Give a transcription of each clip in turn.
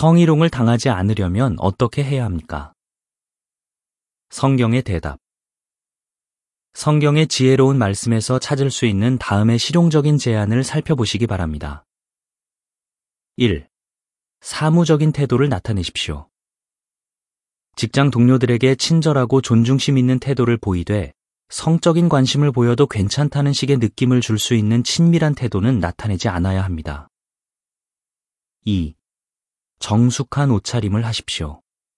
성희롱을 당하지 않으려면 어떻게 해야 합니까? 성경의 대답. 성경의 지혜로운 말씀에서 찾을 수 있는 다음의 실용적인 제안을 살펴보시기 바랍니다. 1. 사무적인 태도를 나타내십시오. 직장 동료들에게 친절하고 존중심 있는 태도를 보이되 성적인 관심을 보여도 괜찮다는 식의 느낌을 줄 수 있는 친밀한 태도는 나타내지 않아야 합니다. 2. 정숙한 옷차림을 하십시오.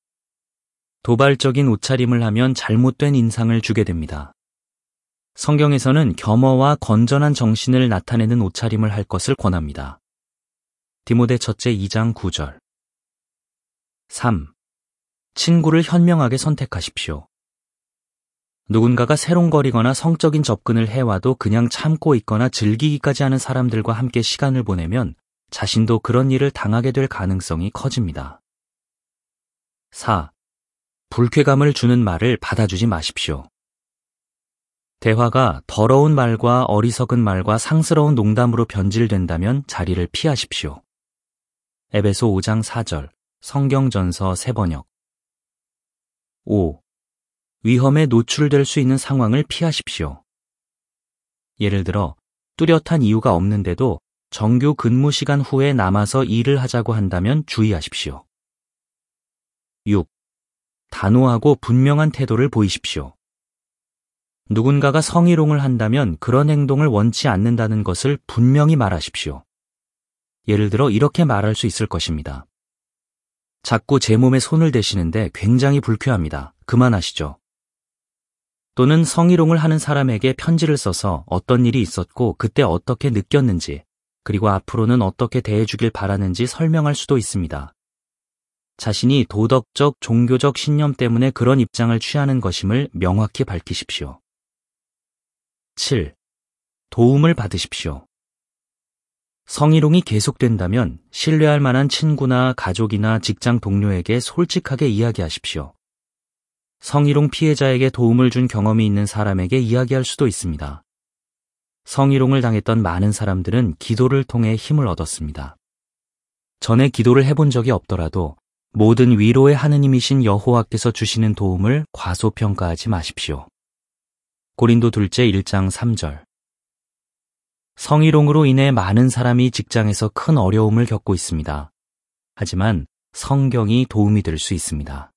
도발적인 옷차림을 하면 잘못된 인상을 주게 됩니다. 성경에서는 겸허와 건전한 정신을 나타내는 옷차림을 할 것을 권합니다. 디모데 첫째 2장 9절. 3. 친구를 현명하게 선택하십시오. 누군가가 새롱거리거나 성적인 접근을 해와도 그냥 참고 있거나 즐기기까지 하는 사람들과 함께 시간을 보내면 자신도 그런 일을 당하게 될 가능성이 커집니다. 4. 불쾌감을 주는 말을 받아주지 마십시오. 대화가 더러운 말과 어리석은 말과 상스러운 농담으로 변질된다면 자리를 피하십시오. 에베소 5장 4절, 성경전서 새번역. 5. 위험에 노출될 수 있는 상황을 피하십시오. 예를 들어 뚜렷한 이유가 없는데도 정규 근무 시간 후에 남아서 일을 하자고 한다면 주의하십시오. 6. 단호하고 분명한 태도를 보이십시오. 누군가가 성희롱을 한다면 그런 행동을 원치 않는다는 것을 분명히 말하십시오. 예를 들어 이렇게 말할 수 있을 것입니다. 자꾸 제 몸에 손을 대시는데 굉장히 불쾌합니다. 그만하시죠. 또는 성희롱을 하는 사람에게 편지를 써서 어떤 일이 있었고 그때 어떻게 느꼈는지 그리고 앞으로는 어떻게 대해주길 바라는지 설명할 수도 있습니다. 자신이 도덕적, 종교적 신념 때문에 그런 입장을 취하는 것임을 명확히 밝히십시오. 7. 도움을 받으십시오. 성희롱이 계속된다면 신뢰할 만한 친구나 가족이나 직장 동료에게 솔직하게 이야기하십시오. 성희롱 피해자에게 도움을 준 경험이 있는 사람에게 이야기할 수도 있습니다. 성희롱을 당했던 많은 사람들은 기도를 통해 힘을 얻었습니다. 전에 기도를 해본 적이 없더라도 모든 위로의 하느님이신 여호와께서 주시는 도움을 과소평가하지 마십시오. 고린도 둘째 1장 3절. 성희롱으로 인해 많은 사람이 직장에서 큰 어려움을 겪고 있습니다. 하지만 성경이 도움이 될 수 있습니다.